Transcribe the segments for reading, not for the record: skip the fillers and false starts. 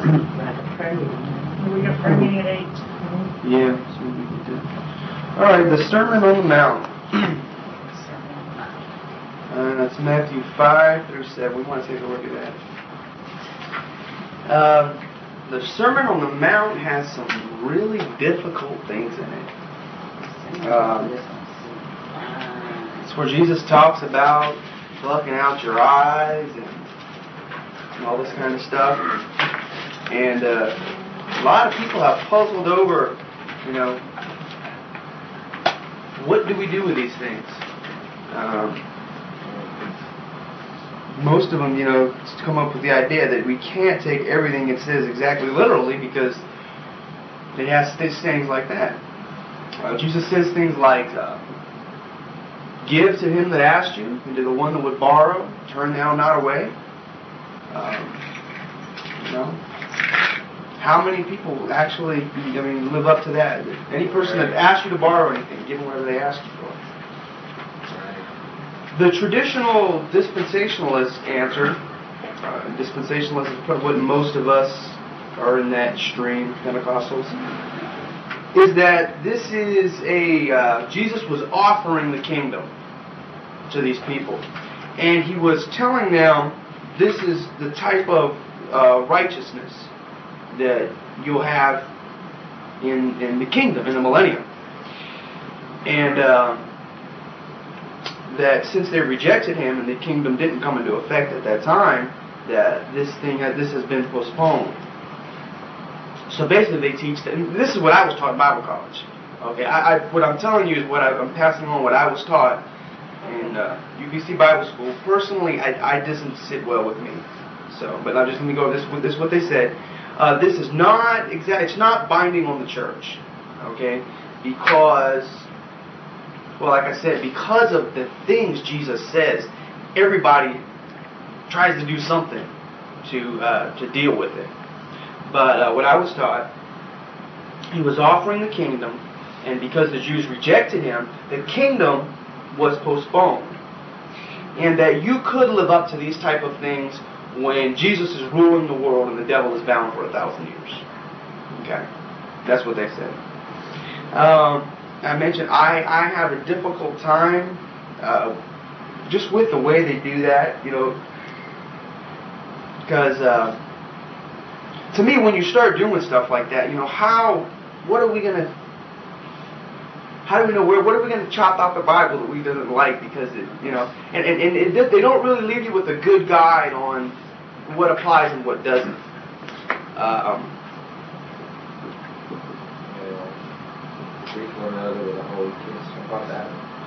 We got prayer meeting at 8. Yeah, so we can do. All right, the Sermon on the Mount. That's Matthew 5 through 7. We want to take a look at that. The Sermon on the Mount has some really difficult things in it. It's where Jesus talks about plucking out your eyes and all this kind of stuff. And a lot of people have puzzled over, what do we do with these things? Most of them, come up with the idea that we can't take everything it says exactly literally because it has things like that. Jesus says things like, give to him that asked you, and to the one that would borrow, turn thou not away. How many people actually, live up to that? Any person that asks you to borrow anything, give them whatever they ask you for. The traditional dispensationalist answer, dispensationalist is what most of us are in that stream, Pentecostals, is that this is Jesus was offering the kingdom to these people. And he was telling them, this is the type of righteousness that you'll have in the kingdom, in the millennium. And that since they rejected him and the kingdom didn't come into effect at that time, that this has been postponed. So basically they teach that, and this is what I was taught in Bible college. Okay, what I'm telling you is I'm passing on what I was taught in UBC Bible School. Personally, I doesn't sit well with me. So, but I'm just going to go with this. What they said. This is not exact. It's not binding on the church. Okay, because, well, like I said, because of the things Jesus says, everybody tries to do something to deal with it. But what I was taught, he was offering the kingdom, and because the Jews rejected him, the kingdom was postponed. And that you could live up to these type of things when Jesus is ruling the world and the devil is bound for 1,000 years. Okay? That's what they said. I mentioned I have a difficult time just with the way they do that, because to me, when you start doing stuff like that, how do we know what are we going to chop out the Bible that we doesn't like because it, and they don't really leave you with a good guide on what applies and what doesn't. Treat one another with a holy kiss. How about that?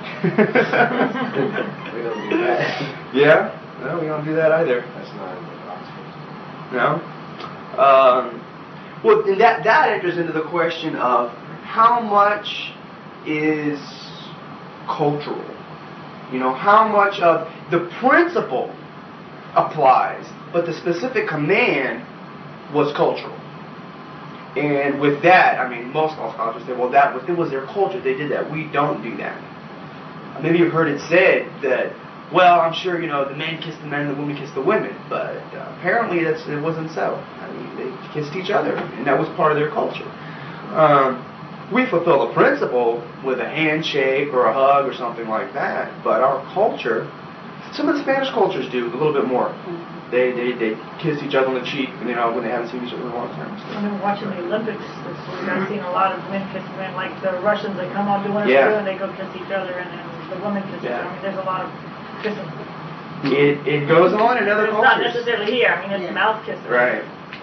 We don't do that. Yeah? No, we don't do that either. That's not in the gospel. No? Well, and that enters into the question of how much is cultural. How much of the principle applies, but the specific command was cultural. And with that, most scholars say, well, it was their culture. They did that. We don't do that. Maybe you've heard it said that, well, I'm sure, the men kissed the men and the women kissed the women. But apparently it wasn't so. They kissed each other, and that was part of their culture. We fulfill the principle with a handshake or a hug or something like that. But our culture, some of the Spanish cultures do a little bit more. They kiss each other on the cheek, when they haven't seen each other in a long time. I've been watching the Olympics this week. I've seen a lot of men kiss men, like the Russians. They come out doing it and they go kiss each other, and then the women kiss each other. There's a lot of kissing. It goes on in other cultures. It's not necessarily here. It's mouth kissing. Right.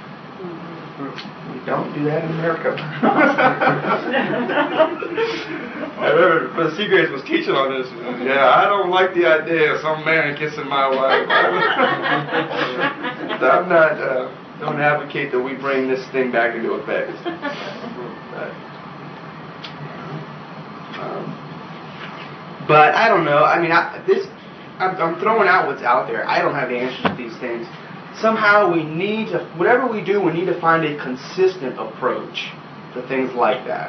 We don't do that in America. I remember the Seagraves was teaching on this. Yeah, I don't like the idea of some man kissing my wife. I'm not, don't advocate that we bring this thing back into effect. But I don't know. I'm throwing out what's out there. I don't have the answers to these things. Somehow we need to, whatever we do, we need to find a consistent approach to things like that.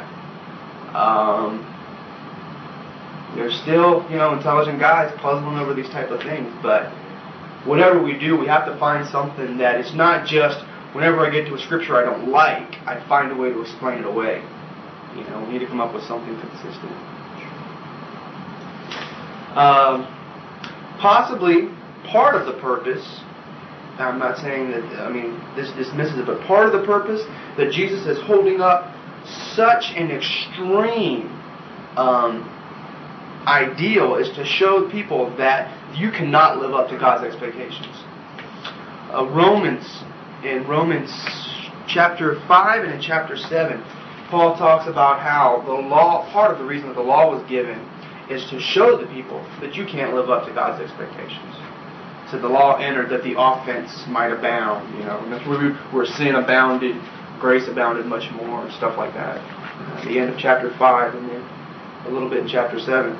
There's still, intelligent guys puzzling over these type of things, but whatever we do, we have to find something that it's not just whenever I get to a scripture I don't like, I find a way to explain it away. We need to come up with something consistent. Possibly part of the purpose, I'm not saying that, this dismisses it, but part of the purpose that Jesus is holding up such an extreme ideal is to show people that you cannot live up to God's expectations. In Romans chapter 5 and in chapter 7, Paul talks about how the law, part of the reason that the law was given is to show the people that you can't live up to God's expectations. So the law entered that the offense might abound. Where sin abounded, grace abounded much more, and stuff like that. The end of chapter 5 and then a little bit in chapter 7.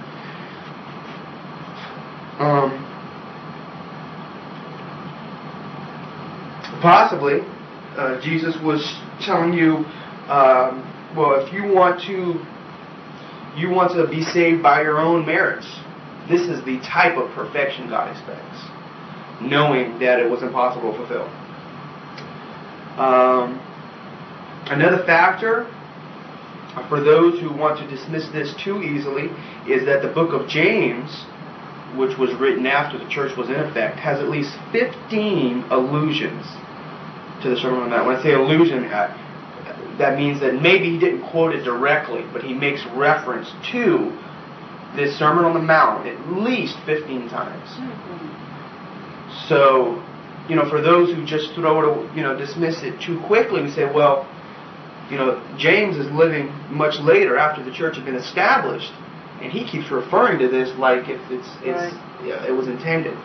Possibly, Jesus was telling you, if you want to be saved by your own merits, this is the type of perfection God expects, knowing that it was impossible to fulfill. Another factor for those who want to dismiss this too easily is that the book of James, which was written after the church was in effect, has at least 15 allusions to the Sermon on the Mount. When I say allusion, that means that maybe he didn't quote it directly, but he makes reference to this Sermon on the Mount at least 15 times. So, for those who just dismiss it too quickly, we say, James is living much later after the church had been established, and he keeps referring to this like it was intended.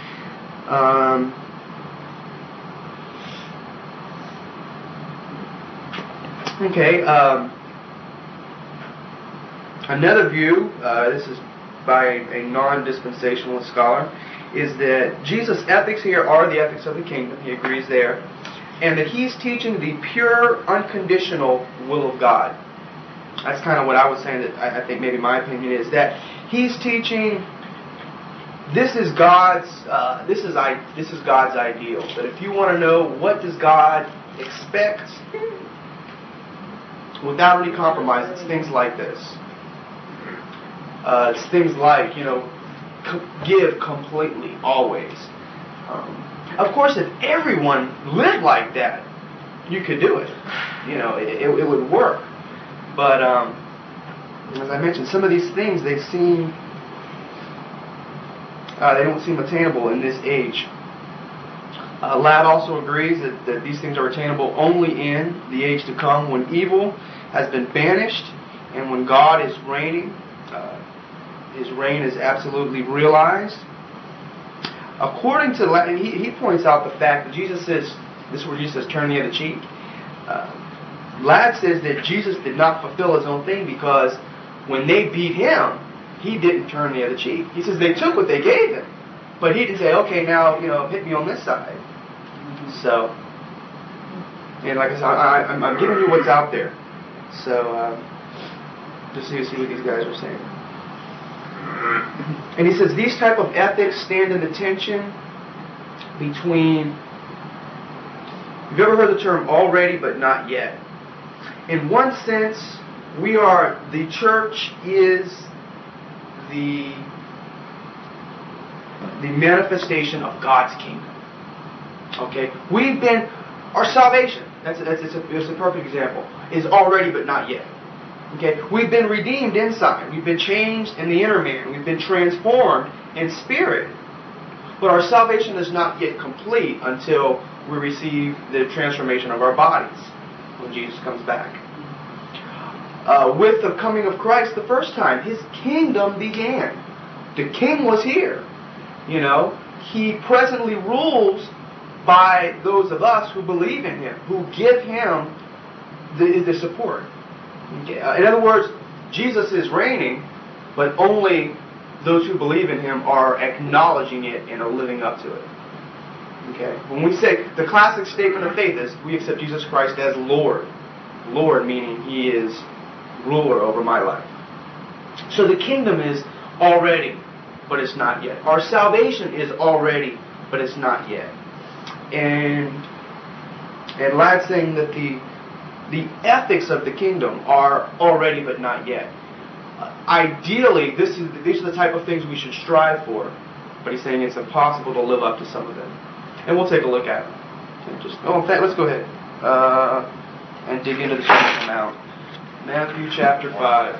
Another view, this is by a non-dispensationalist scholar, is that Jesus' ethics here are the ethics of the kingdom. He agrees there. And that he's teaching the pure, unconditional will of God. That's kind of what I was saying, that I think maybe my opinion is that he's teaching this is God's ideal. That if you want to know what does God expect, without any compromise, it's things like this. It's things like, give completely, always. Of course, if everyone lived like that, you could do it. It would work. But as I mentioned, some of these things, they don't seem attainable in this age. Ladd also agrees that these things are attainable only in the age to come, when evil has been banished and when God is reigning. His reign is absolutely realized. According to Ladd, he points out the fact that Jesus says, this is where Jesus says, turn the other cheek. Ladd says that Jesus did not fulfill his own thing because when they beat him, he didn't turn the other cheek. He says they took what they gave him, but he didn't say, okay, now, hit me on this side. So, and like I said, I'm giving you what's out there. So, just so you see what these guys are saying. And he says these type of ethics stand in the tension between, have you ever heard the term already but not yet? In one sense, the church is the manifestation of God's kingdom. Okay? Our salvation, it's a perfect example, is already but not yet. Okay? We've been redeemed inside. We've been changed in the inner man. We've been transformed in spirit. But our salvation is not yet complete until we receive the transformation of our bodies when Jesus comes back. With the coming of Christ the first time, His kingdom began. The King was here. He presently rules by those of us who believe in Him, who give Him the support. Okay. In other words, Jesus is reigning, but only those who believe in Him are acknowledging it and are living up to it. Okay. When we say, the classic statement of faith is, we accept Jesus Christ as Lord. Lord meaning He is ruler over my life. So the kingdom is already, but it's not yet. Our salvation is already, but it's not yet. And And last saying that the ethics of the kingdom are already but not yet. Ideally, these are the type of things we should strive for, but he's saying it's impossible to live up to some of them. And we'll take a look at them. Let's go ahead and dig into the Sermon on the Mount. Matthew chapter 5.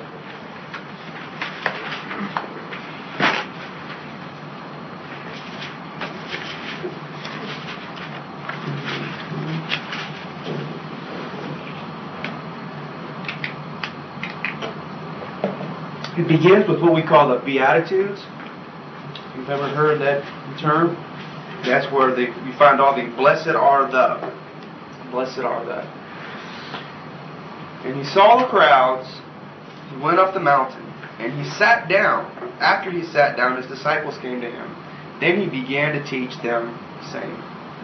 It begins with what we call the Beatitudes. If you've ever heard that term, that's where you find all the blessed are the. Blessed are the. And he saw the crowds. He went up the mountain, and he sat down. After he sat down, his disciples came to him. Then he began to teach them, saying,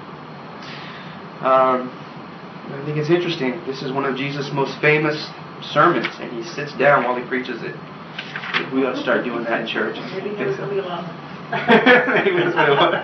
I think it's interesting. This is one of Jesus' most famous sermons, and he sits down while he preaches it. We ought to start doing that in church. Maybe he was really long. Maybe that's what it was.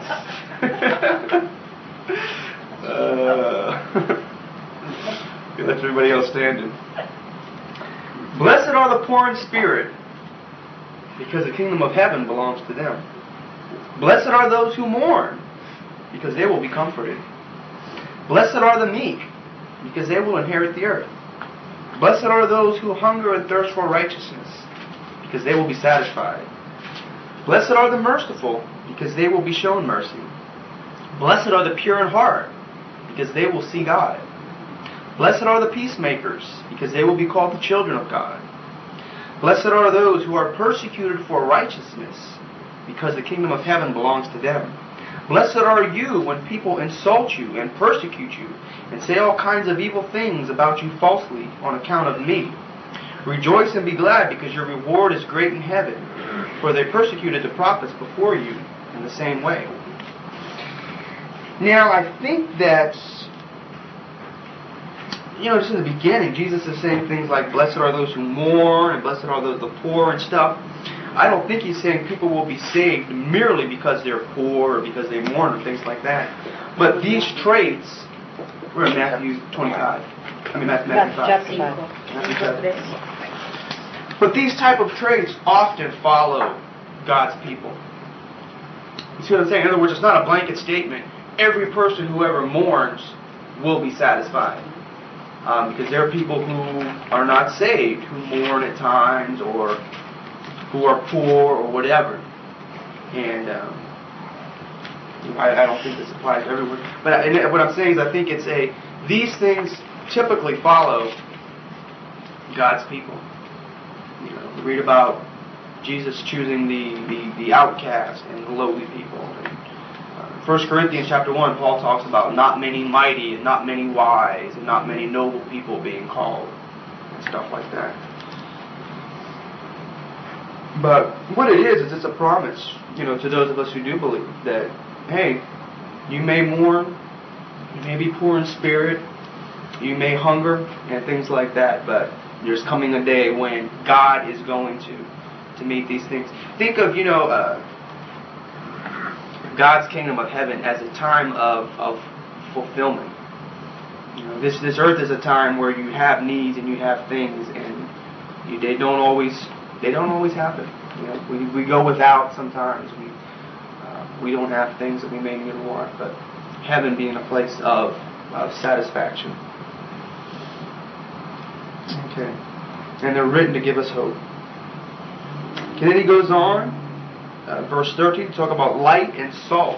He left everybody else standing. Blessed are the poor in spirit, because the kingdom of heaven belongs to them. Blessed are those who mourn, because they will be comforted. Blessed are the meek, because they will inherit the earth. Blessed are those who hunger and thirst for righteousness, because they will be satisfied. Blessed are the merciful, because they will be shown mercy. Blessed are the pure in heart, because they will see God. Blessed are the peacemakers, because they will be called the children of God. Blessed are those who are persecuted for righteousness, because the kingdom of heaven belongs to them. Blessed are you when people insult you and persecute you, and say all kinds of evil things about you falsely on account of me. Rejoice and be glad, because your reward is great in heaven, for they persecuted the prophets before you in the same way. Now, I think that, just in the beginning, Jesus is saying things like, blessed are those who mourn, and blessed are the poor and stuff. I don't think he's saying people will be saved merely because they're poor or because they mourn or things like that. But these traits, we're in Matthew 25. Matthew 5. Matthew 5. But these type of traits often follow God's people. You see what I'm saying? In other words, it's not a blanket statement. Every person who ever mourns will be satisfied. Because there are people who are not saved, who mourn at times, or who are poor, or whatever. And I don't think this applies everywhere. But what I'm saying is I think these things typically follow God's people. We read about Jesus choosing the outcast and the lowly people. 1 Corinthians chapter 1, Paul talks about not many mighty and not many wise and not many noble people being called and stuff like that. But what it is it's a promise, to those of us who do believe that, hey, you may mourn, you may be poor in spirit, you may hunger and things like that, but there's coming a day when God is going to meet these things. Think of, God's kingdom of heaven as a time of fulfillment. This earth is a time where you have needs and you have things, and they don't always happen. We go without sometimes. We don't have things that we may need or want, but heaven being a place of satisfaction. Okay, and they're written to give us hope. And then he goes on. Verse 13, talk about light and salt.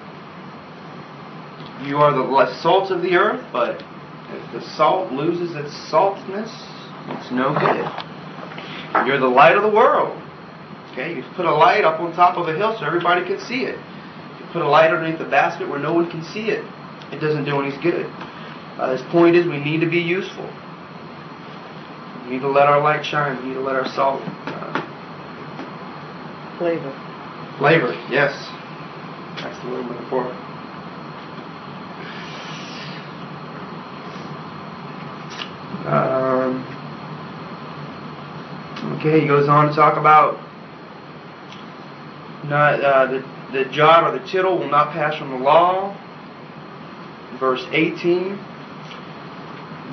You are the salt of the earth, but if the salt loses its saltness, it's no good. You're the light of the world. Okay, you put a light up on top of a hill so everybody can see it. You put a light underneath the basket where no one can see it. It doesn't do any good. His point is we need to be useful. We need to let our light shine. We need to let our salt Flavor, yes. That's the word I'm looking for. Okay, he goes on to talk about the jot or the tittle will not pass from the law. Verse 18,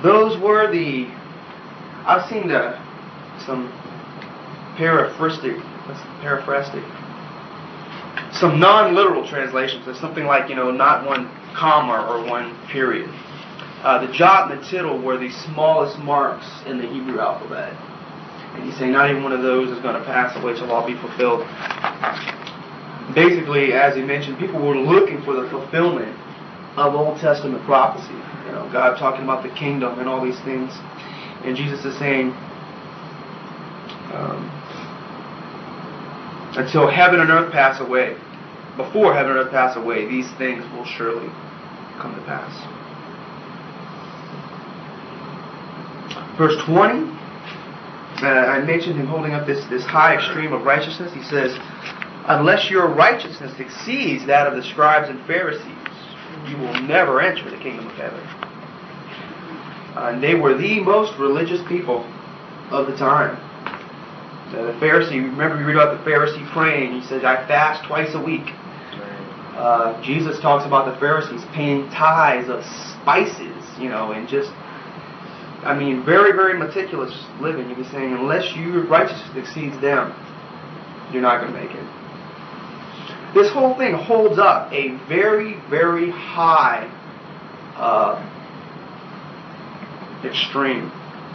Those were I've seen some some non-literal translations. There's something like, not one comma or one period. The jot and the tittle were the smallest marks in the Hebrew alphabet. And he's saying not even one of those is going to pass away till all be fulfilled. Basically, as he mentioned, people were looking for the fulfillment of Old Testament prophecy. God talking about the kingdom and all these things. And Jesus is saying, until heaven and earth pass away, before heaven and earth pass away, these things will surely come to pass. Verse 20, I mentioned him holding up this high extreme of righteousness. He says, unless your righteousness exceeds that of the scribes and Pharisees, you will never enter the kingdom of heaven. And they were the most religious people of the time. The Pharisee, remember we read about the Pharisee praying. He says, I fast twice a week. Jesus talks about the Pharisees paying tithes of spices, and just, very, very meticulous living. You'd be saying, unless your righteousness exceeds them, you're not going to make it. This whole thing holds up a very, very high extreme.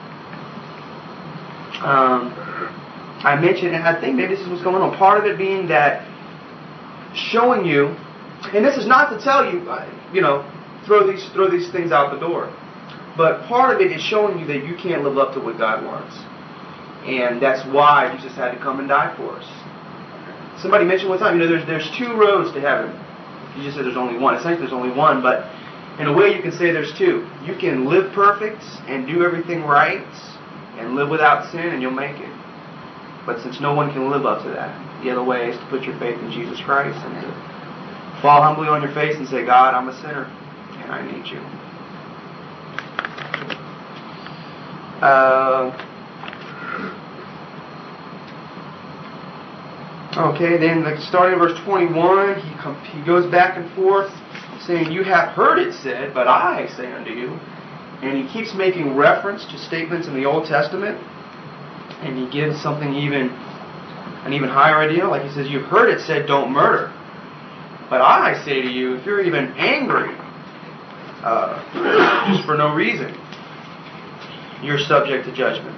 I mentioned, and I think maybe this is what's going on. Part of it being that showing you, and this is not to tell you, throw these things out the door. But part of it is showing you that you can't live up to what God wants. And that's why Jesus had to come and die for us. Somebody mentioned one time, there's two roads to heaven. You just said there's only one. Essentially there's only one, but in a way you can say there's two. You can live perfect and do everything right and live without sin and you'll make it. But since no one can live up to that, the other way is to put your faith in Jesus Christ and to fall humbly on your face and say, God, I'm a sinner and I need you. Okay, then starting in verse 21, he goes back and forth saying, you have heard it said, but I say unto you. And he keeps making reference to statements in the Old Testament. And he gives something an even higher idea. Like he says, you've heard it said, don't murder. But I say to you, if you're even angry, just for no reason, you're subject to judgment.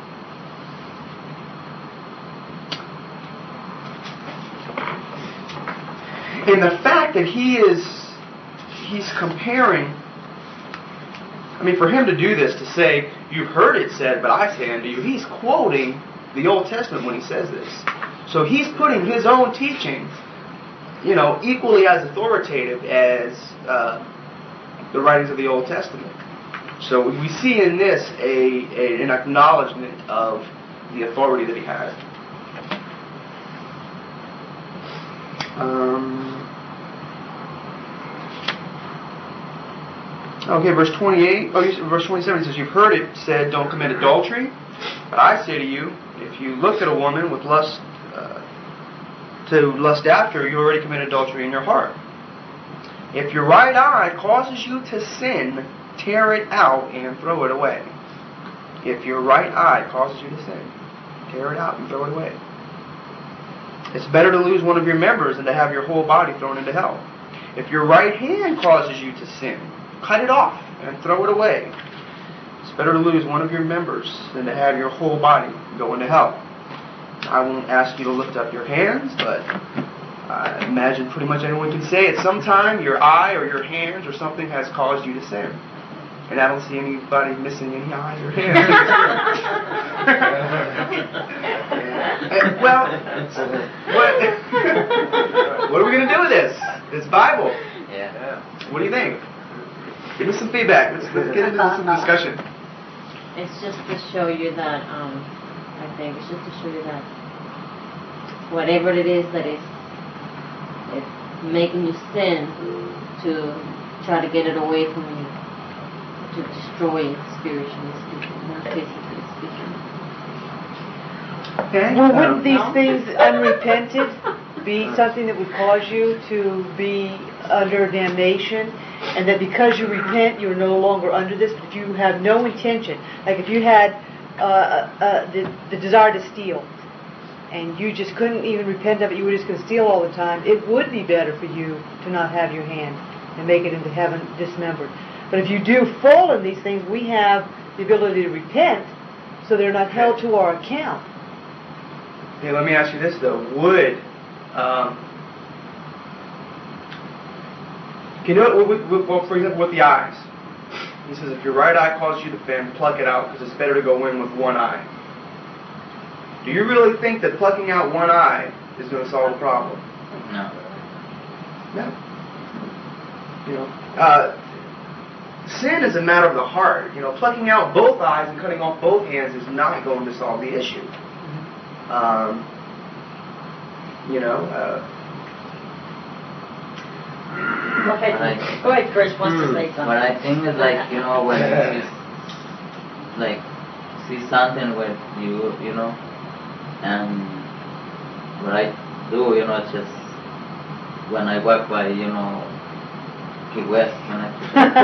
And the fact that he's comparing, for him to do this, to say, you've heard it said, but I say unto you, he's quoting the Old Testament when he says this. So he's putting his own teaching, equally as authoritative as the writings of the Old Testament. So we see in this an acknowledgement of the authority that he had. Okay, verse 28. Verse 27 says, "You've heard it said, don't commit adultery. But I say to you, if you look at a woman with lust to lust after her, you already committed adultery in your heart. If your right eye causes you to sin, tear it out and throw it away." If your right eye causes you to sin, tear it out and throw it away. It's better to lose one of your members than to have your whole body thrown into hell. If your right hand causes you to sin, cut it off and throw it away. It's better to lose one of your members than to have your whole body go into hell. I won't ask you to lift up your hands, but I imagine pretty much anyone can say at some time your eye or your hands or something has caused you to sin. And I don't see anybody missing any eyes or hands. Well, what are we going to do with this? It's Bible. Yeah. What do you think? Give me some feedback. Let's get into some discussion. It's just to show you that, I think it's just to show you that whatever it is that is making you sin, to try to get it away from you, to destroy it spiritually speaking, not physically speaking. Okay. Well, wouldn't these things unrepented be something that would cause you to be under damnation? and that because you repent, you're no longer under this. But if you have no intention, like if you had the desire to steal, and you just couldn't even repent of it, you were just going to steal all the time, it would be better for you to not have your hand and make it into heaven dismembered. But if you do fall in these things, we have the ability to repent, so they're not held to our account. Okay, let me ask you this though: would you know, well, for example, with the eyes, he says, if your right eye causes you to offend, pluck it out, because it's better to go in with one eye. Do you really think that plucking out one eye is going to solve the problem? No. No. You know, sin is a matter of the heart. You know, plucking out both eyes and cutting off both hands is not going to solve the issue. You know. Go ahead, Chris wants to say something. What I think is like, you know, when you like see something with you know, and what I do, you know, it's just when I walk by, you know, Key West, when I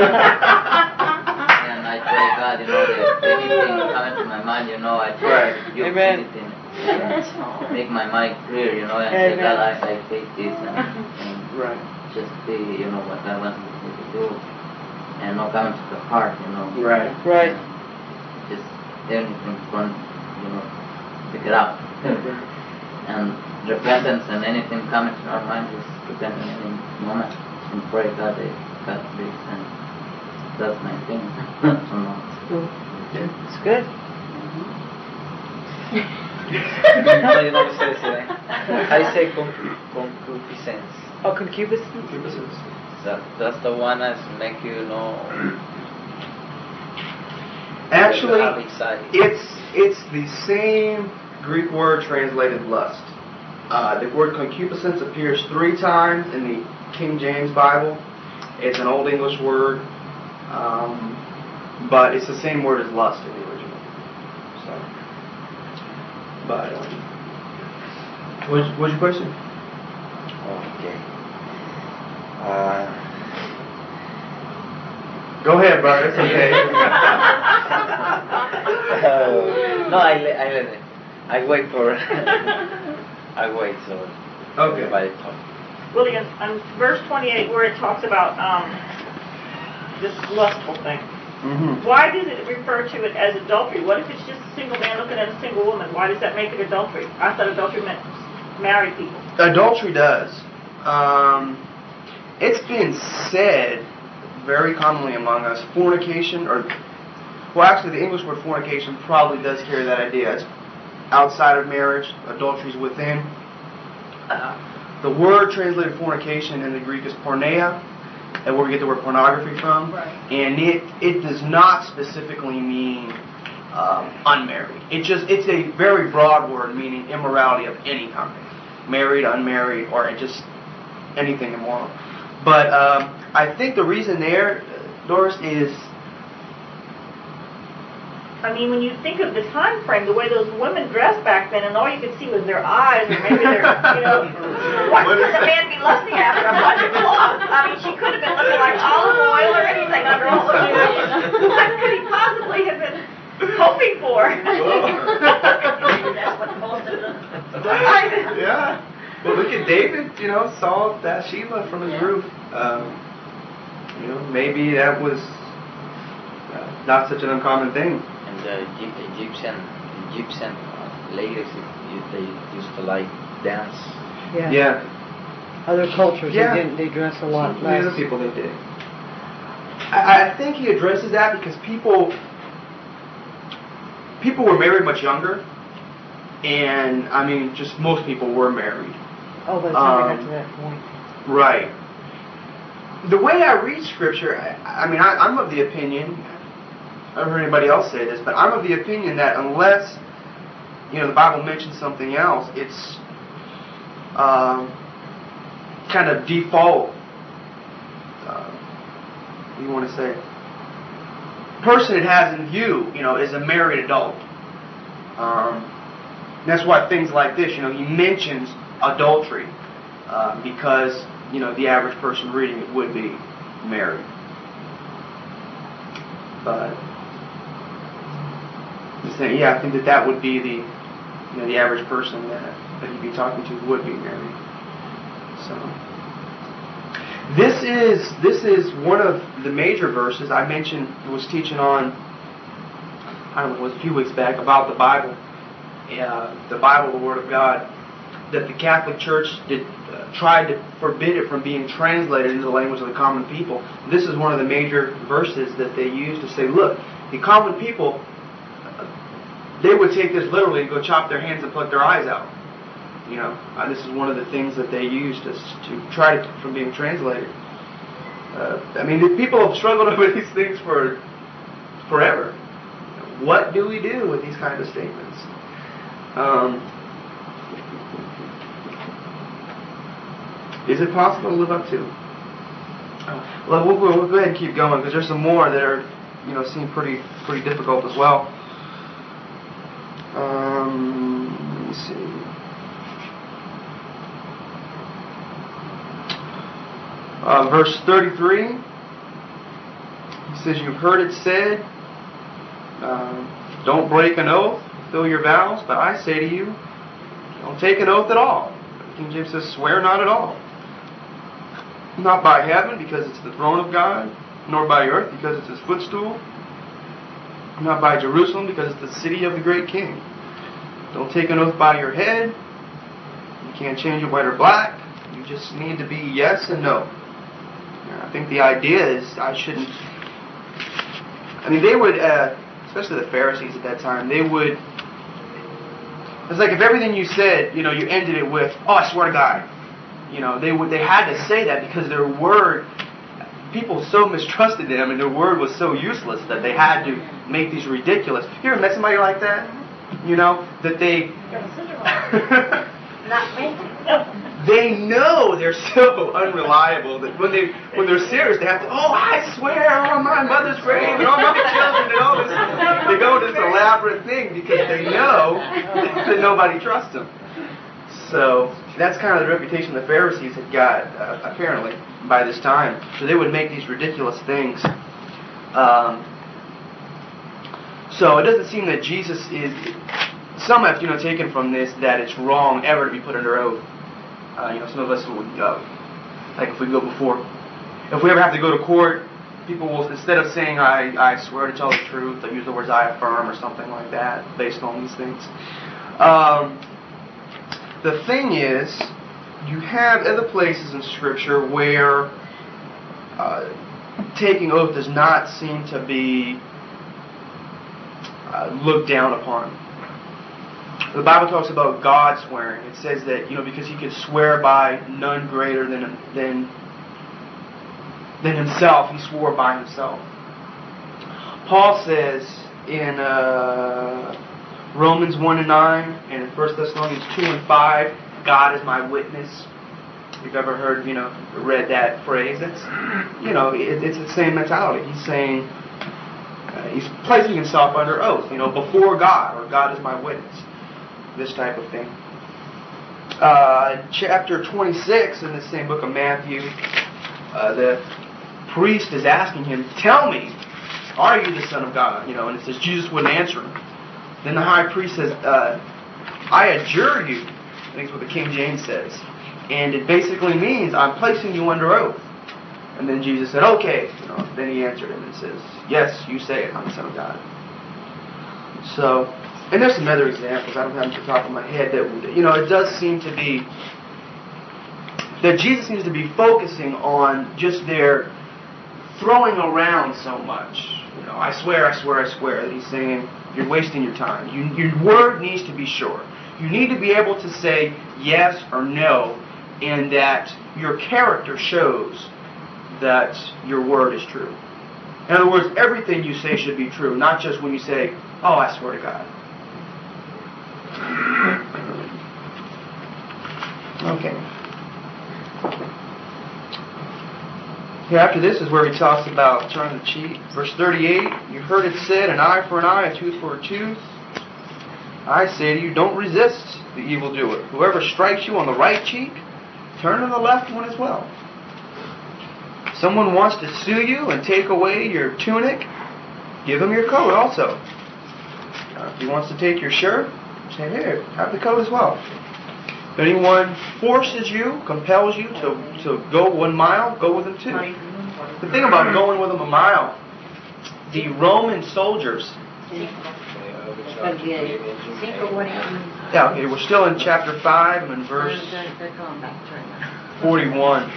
and I pray God, you know, that anything coming to my mind, you know, I try to do anything, make my mind clear, you know, and say, God, I take this and Right. just be, you know, what God wants me to do, and not coming to the heart, you know. Right. Right. Just anything from, you know, pick it up. And repentance and anything coming to our mind, just repent in any moment and pray God that God please, and that's my thing. It's good. No, you know, I say concupiscence. Oh, concupiscence? That's the one that make you know. Actually, have excited. it's the same Greek word translated lust. The word concupiscence appears 3 times in the King James Bible. It's an Old English word, but it's the same word as lust in the original. So, but what's your question? Okay. Go ahead, brother. It's okay. No, I wait for. I wait so. Okay. Everybody talk. William, on verse 28, where it talks about this lustful thing, why does it refer to it as adultery? What if it's just a single man looking at a single woman? Why does that make it adultery? I thought adultery meant married people. Adultery does. It's been said very commonly among us, fornication, or, well, actually the English word fornication probably does carry that idea. It's outside of marriage, adultery is within. The word translated fornication in the Greek is porneia, and where we get the word pornography from. Right. And it does not specifically mean unmarried. It's a very broad word meaning immorality of any kind, married, unmarried, or just anything immoral. But I think the reason there, Doris, is, I mean, when you think of the time frame, the way those women dressed back then, and all you could see was their eyes, or maybe their, you know, what could a man be lusting after? A bunch of cloth. I mean, she could have been looking like olive oil or anything under all those clothes. What could he possibly have been hoping for? That's what most of them. yeah. Well, look at David, you know, saw Bathsheba from his roof. You know, maybe that was not such an uncommon thing. And the Egyptian ladies, they used to like dance. Yeah. Other cultures, Yeah. they dress a lot The less. other people they did. I think he addresses that because people were married much younger, and I mean, just most people were married. Oh, by the time we got to that point. Right. The way I read Scripture, I'm of the opinion, I haven't heard anybody else say this, but I'm of the opinion that unless, you know, the Bible mentions something else, it's kind of default, what do you want to say, person it has in view, you know, is a married adult. That's why things like this, you know, he mentions adultery because, you know, the average person reading it would be marry. But I think that would be the average person that you'd be talking to would be married. So this is one of the major verses I mentioned. Was teaching on, I don't know, it was a few weeks back, about the Bible, the Word of God, that the Catholic Church tried to forbid it from being translated into the language of the common people. This is one of the major verses that they use to say, look, the common people, they would take this literally and go chop their hands and pluck their eyes out. This is one of the things that they use to try to from being translated. The people have struggled over these things for forever. What do we do with these kinds of statements? Is it possible to live up to? Well, we'll go ahead and keep going because there's some more that are, seem pretty difficult as well. Let me see. Verse 33. He says, "You've heard it said, don't break an oath, fulfill your vows. But I say to you, don't take an oath at all." King James says, "Swear not at all. Not by heaven, because it's the throne of God, nor by earth, because it's His footstool, not by Jerusalem, because it's the city of the great King. Don't take an oath by your head. You can't change it white or black. You just need to be yes and no." And I think the idea is they would, especially the Pharisees at that time, they would, it's like if everything you said, you ended it with, "Oh, I swear to God." They had to say that because their word, people so mistrusted them and their word was so useless that they had to make these ridiculous. You ever met somebody like that? That they... Not me. They know they're so unreliable that when they're serious, they have to, "Oh, I swear on my mother's grave and on my children," and all this. They go to this elaborate thing because they know that nobody trusts them. So that's kind of the reputation the Pharisees had got, apparently, by this time. So they would make these ridiculous things. So it doesn't seem that Jesus is... Some have, taken from this that it's wrong ever to be put under oath. Some of us would, like if we ever have to go to court, people will, instead of saying, I swear to tell the truth, they'll use the words "I affirm" or something like that, based on these things. The thing is, you have other places in Scripture where taking oath does not seem to be looked down upon. The Bible talks about God swearing. It says that, because He could swear by none greater than Himself, He swore by Himself. Paul says in Romans 1:9 and in 1 Thessalonians 2:5, "God is my witness." If you've ever heard, read that phrase, it's the same mentality. He's saying, he's placing himself under oath, before God, or "God is my witness." This type of thing. Chapter 26 in the same book of Matthew, the priest is asking him, "Tell me, are you the Son of God?" And it says Jesus wouldn't answer him. Then the high priest says, "I adjure you." I think it's what the King James says. And it basically means, "I'm placing you under oath." And then Jesus said, "Okay." Then He answered him and says, "Yes, you say it, I'm the Son of God." So, and there's some other examples, I don't have them off the top of my head, that, it does seem to be that Jesus seems to be focusing on just their throwing around so much. "I swear, I swear, I swear." That He's saying, you're wasting your time. Your word needs to be sure. You need to be able to say yes or no, and that your character shows that your word is true. In other words, everything you say should be true, not just when you say, "Oh, I swear to God." Okay. Here after this is where he talks about turning the cheek. Verse 38, "You've heard it said, an eye for an eye, a tooth for a tooth. I say to you, don't resist the evildoer. Whoever strikes you on the right cheek, turn to the left one as well." Someone wants to sue you and take away your tunic, give him your coat also. If he wants to take your shirt, say, here, have the coat as well. If anyone forces you, compels you to go 1 mile, go with them too. The thing about going with them a mile, the Roman soldiers. Yeah, okay, we're still in chapter 5, I'm in verse 41.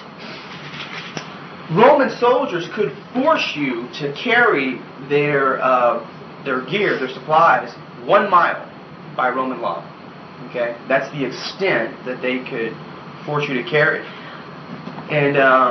Roman soldiers could force you to carry their gear, their supplies, 1 mile by Roman law. Okay, that's the extent that they could force you to carry. And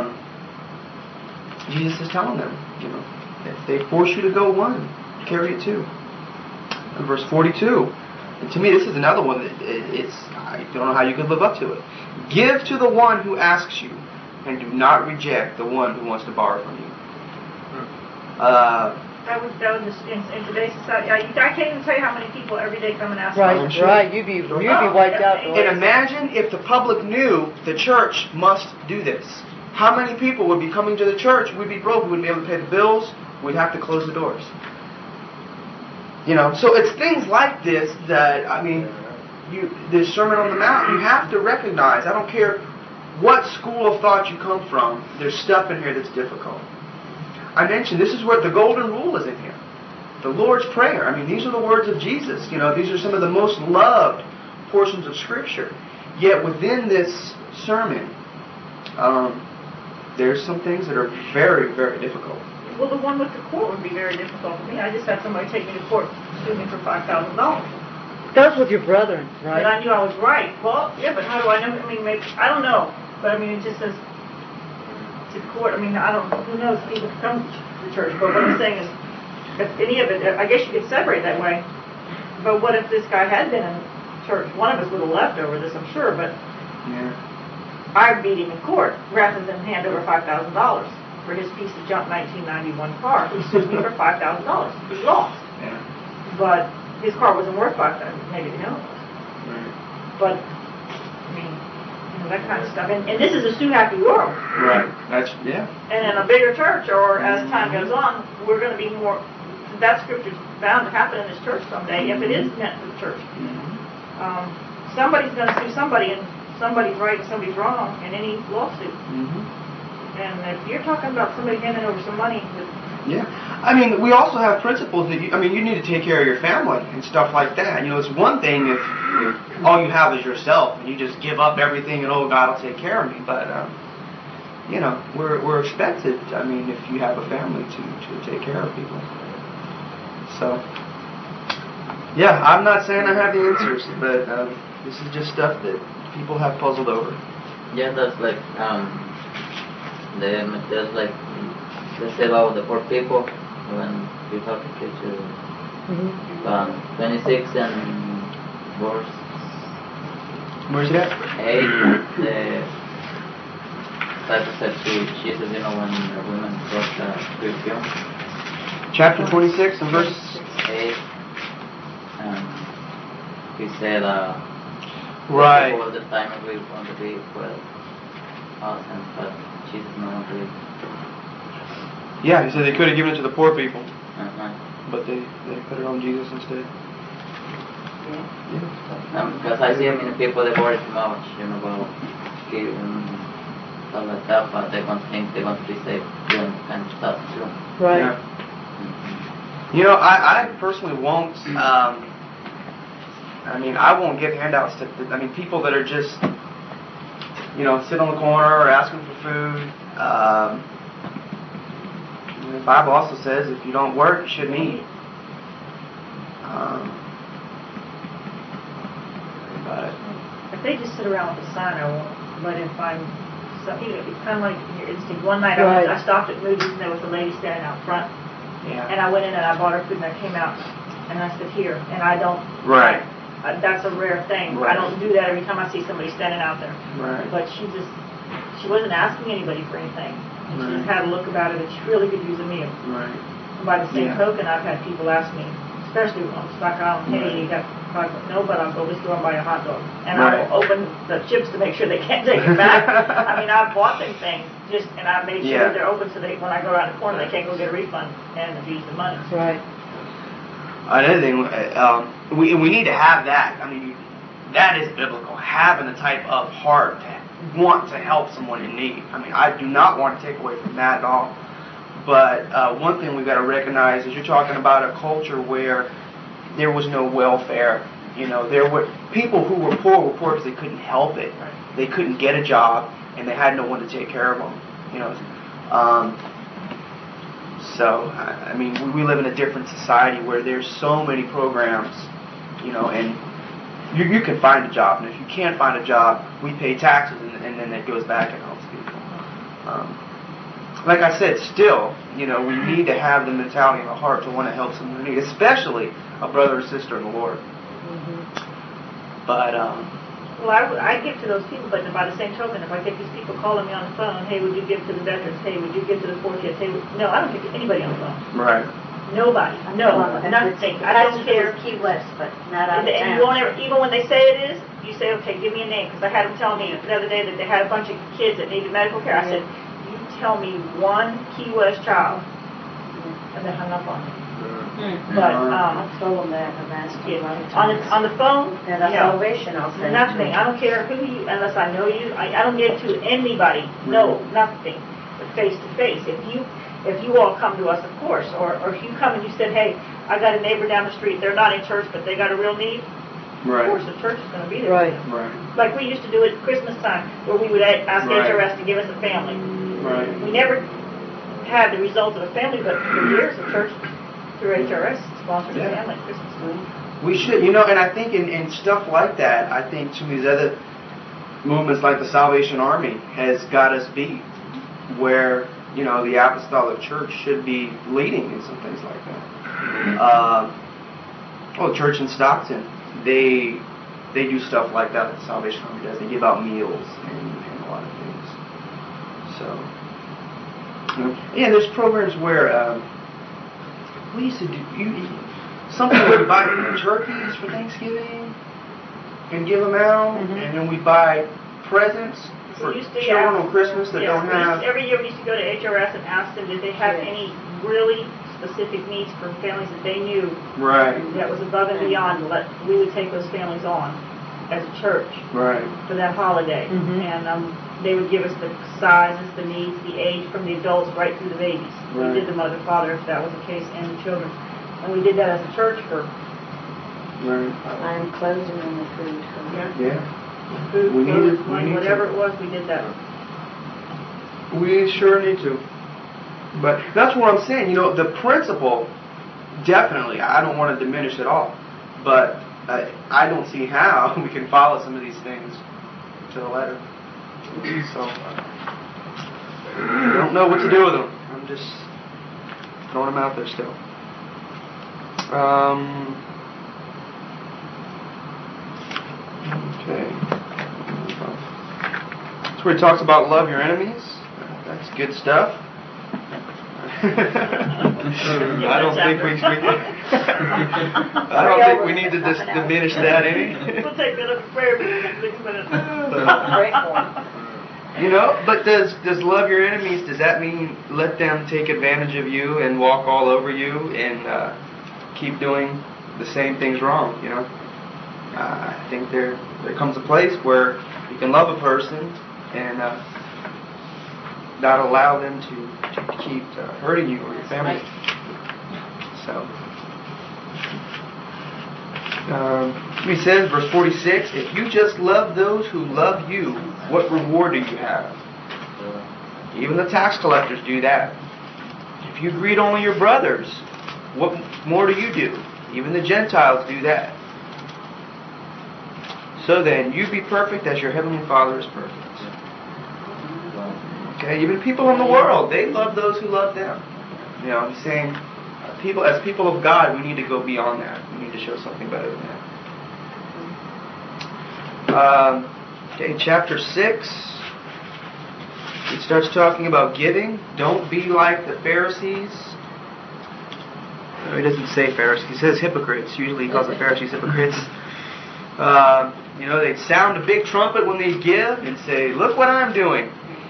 Jesus is telling them, if they force you to go 1, carry it 2. In verse 42, and to me this is another one that I don't know how you could live up to it. Give to the one who asks you, and do not reject the one who wants to borrow from you. That was just in today's society. I can't even tell you how many people every day come and ask me. Right. You'd be wiped out. And imagine if the public knew the church must do this. How many people would be coming to the church? We'd be broke. We wouldn't be able to pay the bills. We'd have to close the doors. So it's things like this that, the Sermon on the Mount, you have to recognize. I don't care what school of thought you come from, there's stuff in here that's difficult. I mentioned this is where the golden rule is in here. The Lord's Prayer. These are the words of Jesus. These are some of the most loved portions of Scripture. Yet within this sermon, there's some things that are very, very difficult. Well, the one with the court would be very difficult for me. I just had somebody take me to court, sue me for $5,000. That was with your brethren, right? And I knew I was right. Well, yeah, but how do I know? Maybe I don't know. But it just says to the court. Who knows if people come to the church? But what I'm saying is, if any of it, I guess you could separate that way. But what if this guy had been in church? One of us would have left over this, I'm sure. But I beat him in court rather than hand over $5,000 for his piece of junk 1991 car. He sued me for $5,000. He lost. Yeah. But his car wasn't worth $5,000. Maybe he knows. Right. But that kind of stuff. And this is a sue happy world. Right. And in a bigger church, or as time goes on, we're going to be more. That scripture's bound to happen in this church someday if it is meant for the church. Somebody's going to sue somebody, and somebody's right and somebody's wrong in any lawsuit. And if you're talking about somebody handing over some money. We also have principles that you need to take care of your family and stuff like that. It's one thing if all you have is yourself and you just give up everything and God will take care of me. But we're expected. If you have a family to take care of people. So I'm not saying I have the answers, but this is just stuff that people have puzzled over. Yeah, that's like they say about the poor people when you talk to 26 and verse. Where's that? 8. The disciple said to Jesus, when the women brought the perfume. Chapter 26 and verse 8. He said, right. All the time we want to be well, awesome, but Jesus no one to. Yeah, he said they could have given it to the poor people, Uh-huh. but they put it on Jesus instead. Because I see many people they worry too much, about giving all that stuff, but they want to think they want to be safe doing kind of stuff too. Right. Yeah. I personally won't. I won't give handouts to. People that are just, sit on the corner or asking for food. The Bible also says if you don't work, you shouldn't eat. But if they just sit around with a sign, I won't let him find something. It's kind of like your instinct. One night I stopped at Moody's and there was a lady standing out front. Yeah. And I went in and I bought her food and I came out and I said, here. And I don't. Right. That's a rare thing. Right. I don't do that every time I see somebody standing out there. Right. But she wasn't asking anybody for anything. And she just had a look about it and she really could use a meal. Right. And by the same token, I've had people ask me, especially on Stock Island, hey, you got no, but I'll go to the store and buy a hot dog. And Right. I will open the chips to make sure they can't take it back. I mean, I've bought them things, and I made sure Yeah. they're open so when I go around the corner, they can't go get a refund and abuse the money. Right. Another thing, we need to have that. I mean, that is biblical. Having the type of heart to want to help someone in need. I mean, I do not want to take away from that at all. But one thing we've got to recognize is you're talking about a culture where there was no welfare. You know, there were people who were poor because they couldn't help it. They couldn't get a job, and they had no one to take care of them. You know, so I mean, we live in a different society where there's so many programs. You know, and you can find a job, and if you can't find a job, we pay taxes, and then it goes back and helps people. Like I said, still, you know, we need to have the mentality and the heart to want to help someone in need, especially a brother or sister in the Lord. But Well, I give to those people, but by the same token, if I get these people calling me on the phone, hey, would you give to the veterans? Hey, would you give to the poor kids? Hey, no, I don't give to anybody on the phone. right, Nobody. No, nothing. I don't care. Key West, but not out of And you won't ever, even when they say it is, you say, okay, give me a name. Because I had them tell me the other day that they had a bunch of kids that needed medical care. I said, you tell me one Key West child. And they hung up on me. But I've told them that. I've asked them a lot of on times. the phone, And a no. salvation, I'll say. Nothing. I don't care who you, unless I know you. I don't give to anybody. No, nothing. But face to face. If you all come to us, of course, or if you come and you said, hey, I got a neighbor down the street. They're not in church, but they got a real need. Of right, course, the church is going to be there. Right. right, Like we used to do at Christmas time, where we would ask Right. HRS to give us a family. right. We never had the result of a family, but for years the church, through HRS, sponsored a Yeah. family at Christmas time. We should, you know, and I think in stuff like that, I think some of these other movements like the Salvation Army has got us beat, where, you know, the Apostolic Church should be leading in some things like that. The church in Stockton, they do stuff like that the Salvation Army does. They give out meals and a lot of things. So, yeah, there's programs where we used to do something where we buy turkeys for Thanksgiving and give them out, and then we buy presents for We used to children ask- on Christmas that don't have. Every year we used to go to HRS and ask them, did they have any really specific needs for families that they knew Right, that was above and beyond, but we would take those families on as a church right, for that holiday. And they would give us the sizes, the needs, the age, from the adults right through the babies. Right. We did the mother, father, if that was the case, and the children. And we did that as a church for right. I'm closing on the food. So. Yeah, food, We need clothes, it- we money, need whatever to. it was, we did that. we sure need to. But that's what I'm saying. You know, the principle, definitely, I don't want to diminish at all. But I don't see how we can follow some of these things to the letter. So, I don't know what to do with them. I'm just throwing them out there still. Okay. So where he talks about love your enemies. That's good stuff. I don't think we I don't think we need to diminish that any. We'll take that up for prayer in 6 minutes. Great point. You know, but does love your enemies, does that mean let them take advantage of you and walk all over you and keep doing the same things wrong, you know? I think there comes a place where you can love a person and not allow them to keep hurting you or your family. So, he says, verse 46, if you just love those who love you, what reward do you have? Even the tax collectors do that. If you greet only your brothers, what more do you do? Even the Gentiles do that. So then, you be perfect as your heavenly Father is perfect. Okay, even people in the world, they love those who love them. You know, I'm saying, as people of God, we need to go beyond that. We need to show something better than that. Okay, chapter 6. It starts talking about giving. Don't be like the Pharisees. No, he doesn't say Pharisees. He says hypocrites. Usually he calls the Pharisees hypocrites. They'd sound a big trumpet when they give and say, "Look what I'm doing."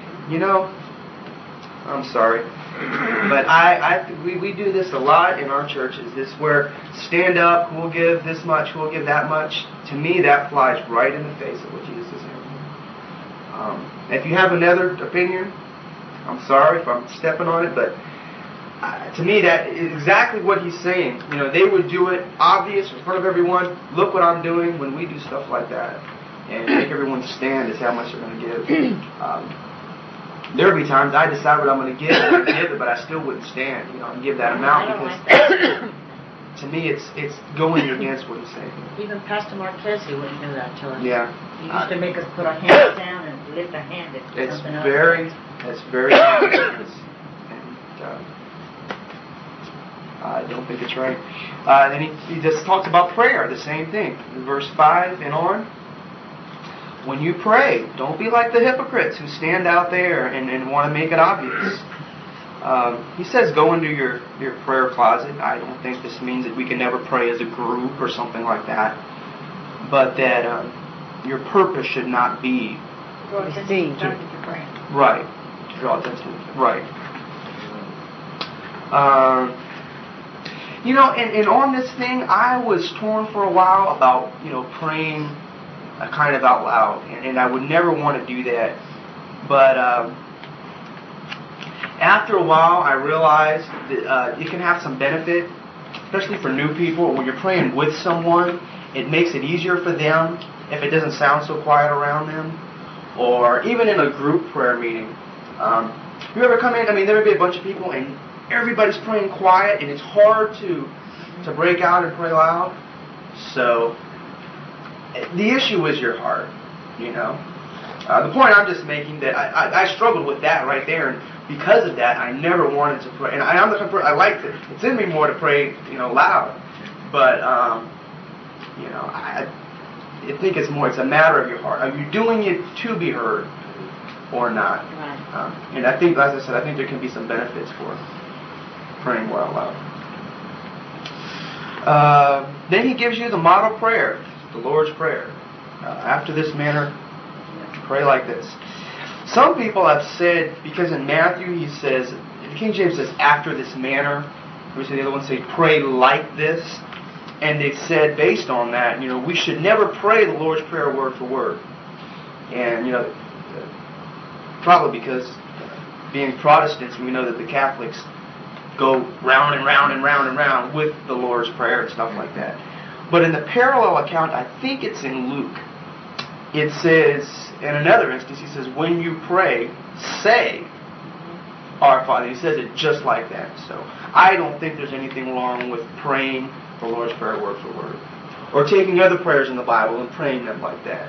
I'm sorry, but we do this a lot in our churches. This where stand up, who will give this much, who will give that much. To me, that flies right in the face of what Jesus is saying. If you have another opinion, I'm sorry if I'm stepping on it, but to me, that is exactly what he's saying. They would do it obvious in front of everyone. Look what I'm doing when we do stuff like that, and make everyone stand as how much they're going to give. There would be times I decide what I'm going to give, and I give it, but I still wouldn't stand, and give that amount because to me, it's going against what he's saying. Even Pastor Marquez, he wouldn't do that to us. Yeah. He used to make us put our hands down and lift our hand. It's very dangerous, and I don't think it's right. And he just talks about prayer, the same thing. In verse 5 and on. When you pray, don't be like the hypocrites who stand out there and want to make it obvious. He says go into your prayer closet. I don't think this means that we can never pray as a group or something like that. But that your purpose should not be seen. Right. To draw attention. Right. And on this thing, I was torn for a while about, praying kind of out loud. And I would never want to do that. But after a while, I realized that it can have some benefit, especially for new people. When you're praying with someone, it makes it easier for them if it doesn't sound so quiet around them. Or even in a group prayer meeting. You ever come in, there would be a bunch of people and everybody's praying quiet and it's hard to break out and pray loud. So, the issue is your heart, The point I'm just making that I struggled with that right there, and because of that, I never wanted to pray. And I'm the kind of person, I like to, it's in me more to pray, loud. But, I think it's a matter of your heart. Are you doing it to be heard or not? Right. And I think, as I said, I think there can be some benefits for praying more out loud. Then he gives you the model prayer, the Lord's Prayer. After this manner, pray like this. Some people have said, because in Matthew he says, the King James says, after this manner. The other ones say, pray like this. And they've said, based on that, we should never pray the Lord's Prayer word for word. And, probably because being Protestants, we know that the Catholics go round and round and round and round with the Lord's Prayer and stuff like that. But in the parallel account, I think it's in Luke, it says, in another instance, he says, when you pray, say, Our Father. He says it just like that. So I don't think there's anything wrong with praying the Lord's Prayer word for word. Or taking other prayers in the Bible and praying them like that,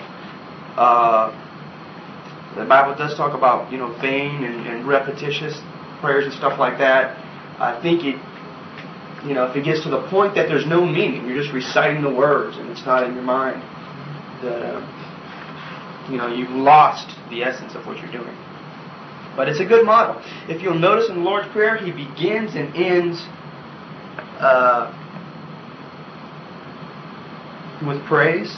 The Bible does talk about, vain and repetitious prayers and stuff like that. I think if it gets to the point that there's no meaning, you're just reciting the words and it's not in your mind, that, you've lost the essence of what you're doing. But it's a good model. If you'll notice in the Lord's Prayer, he begins and ends with praise.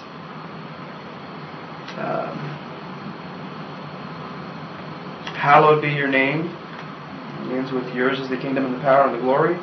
Hallowed be your name. It ends with yours is the kingdom and the power and the glory.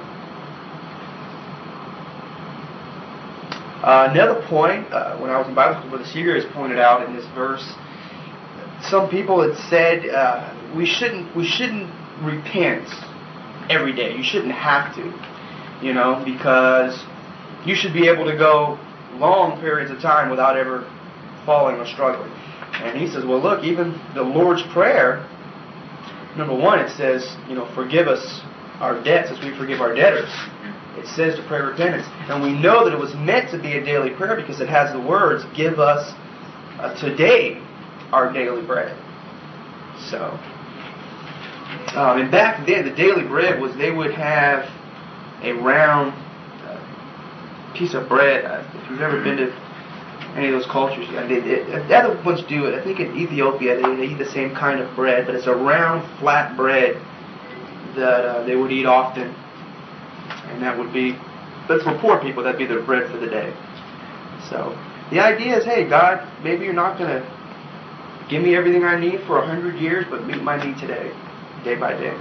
Another point, when I was in Bible school, the Seeger has pointed out in this verse, some people had said we shouldn't repent every day. You shouldn't have to, because you should be able to go long periods of time without ever falling or struggling. And he says, well, look, even the Lord's Prayer, number one, it says, forgive us our debts as we forgive our debtors. It says to pray repentance. And we know that it was meant to be a daily prayer because it has the words, give us today our daily bread. So, and back then, the daily bread was they would have a round piece of bread. If you've ever been to any of those cultures, the other ones do it. I think in Ethiopia they eat the same kind of bread, but it's a round, flat bread that they would eat often. And that would be, but for poor people, that'd be their bread for the day. So, The idea is, hey, God, maybe you're not going to give me everything I need for 100 years, but meet my need today, day by day.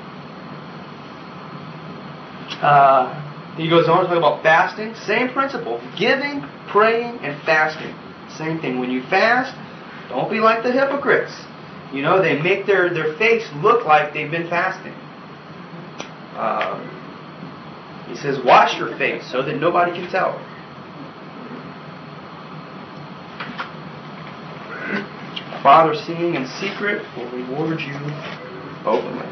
He goes on to talk about fasting. Same principle. Giving, praying, and fasting. Same thing. When you fast, don't be like the hypocrites. You know, they make their face look like they've been fasting. He says, wash your face so that nobody can tell. Father, seeing in secret, will reward you openly.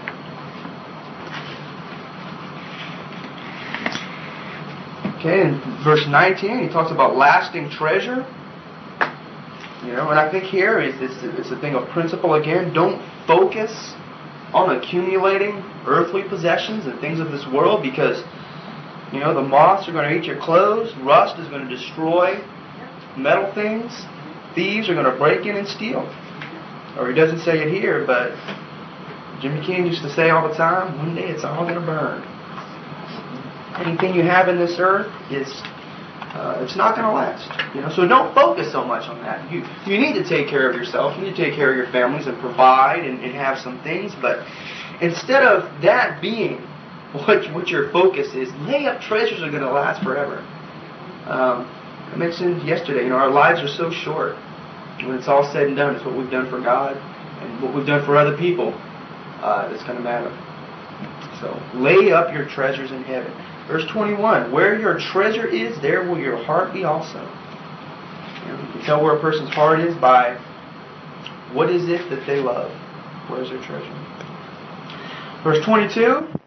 Okay, in verse 19, he talks about lasting treasure. You know, and I think here it's a thing of principle again. Don't focus on accumulating earthly possessions and things of this world, because, you know, the moths are going to eat your clothes, rust is going to destroy metal things, thieves are going to break in and steal. Or he doesn't say it here, but Jimmy King used to say all the time, one day it's all going to burn. Anything you have in this earth is it's not going to last. You know, so don't focus so much on that. You need to take care of yourself. You need to take care of your families and provide and have some things. But instead of that being what your focus is, lay up treasures that are going to last forever. I mentioned yesterday, you know, our lives are so short. When it's all said and done, it's what we've done for God and what we've done for other people that's going to matter. So lay up your treasures in heaven. Verse 21, where your treasure is, there will your heart be also. You know, you can tell where a person's heart is by what is it that they love. Where's their treasure? Verse 22,